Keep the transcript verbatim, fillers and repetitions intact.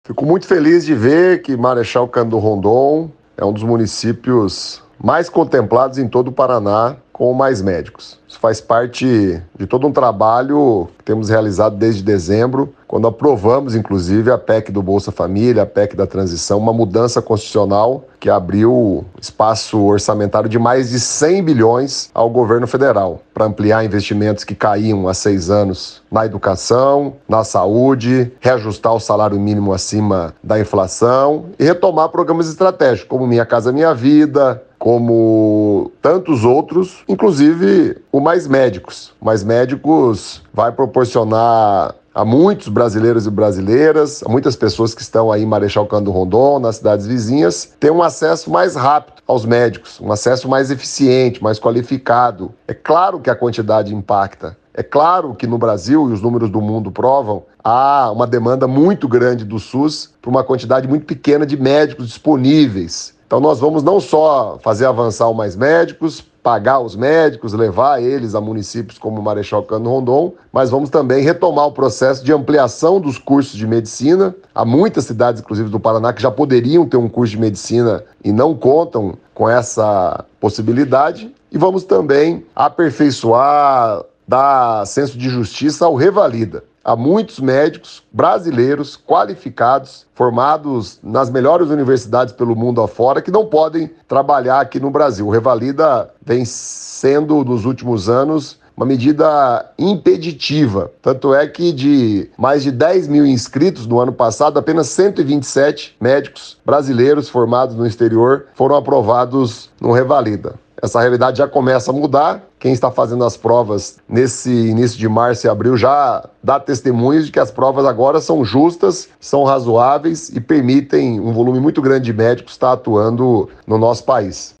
Fico muito feliz de ver que Marechal Cândido Rondon é um dos municípios mais contemplados em todo o Paraná com mais médicos. Isso faz parte de todo um trabalho que temos realizado desde dezembro, quando aprovamos, inclusive, a P E C do Bolsa Família, a P E C da Transição, uma mudança constitucional que abriu espaço orçamentário de mais de cem bilhões ao governo federal, para ampliar investimentos que caíam há seis anos na educação, na saúde, reajustar o salário mínimo acima da inflação e retomar programas estratégicos, como Minha Casa Minha Vida, como tantos outros, inclusive o Mais Médicos. O Mais Médicos vai proporcionar a muitos brasileiros e brasileiras, a muitas pessoas que estão aí em Marechal Cândido Rondon, nas cidades vizinhas, ter um acesso mais rápido aos médicos, um acesso mais eficiente, mais qualificado. É claro que a quantidade impacta. É claro que no Brasil, e os números do mundo provam, há uma demanda muito grande do SUS para uma quantidade muito pequena de médicos disponíveis. Então nós vamos não só fazer avançar o Mais Médicos, pagar os médicos, levar eles a municípios como Marechal Cândido Rondon, mas vamos também retomar o processo de ampliação dos cursos de medicina. Há muitas cidades, inclusive do Paraná, que já poderiam ter um curso de medicina e não contam com essa possibilidade. E vamos também aperfeiçoar, dar senso de justiça ao Revalida. Há muitos médicos brasileiros qualificados, formados nas melhores universidades pelo mundo afora, que não podem trabalhar aqui no Brasil. O Revalida vem sendo, nos últimos anos, uma medida impeditiva. Tanto é que de mais de dez mil inscritos no ano passado, apenas cento e vinte e sete médicos brasileiros formados no exterior foram aprovados no Revalida. Essa realidade já começa a mudar. Quem está fazendo as provas nesse início de março e abril já dá testemunhos de que as provas agora são justas, são razoáveis e permitem um volume muito grande de médicos estar atuando no nosso país.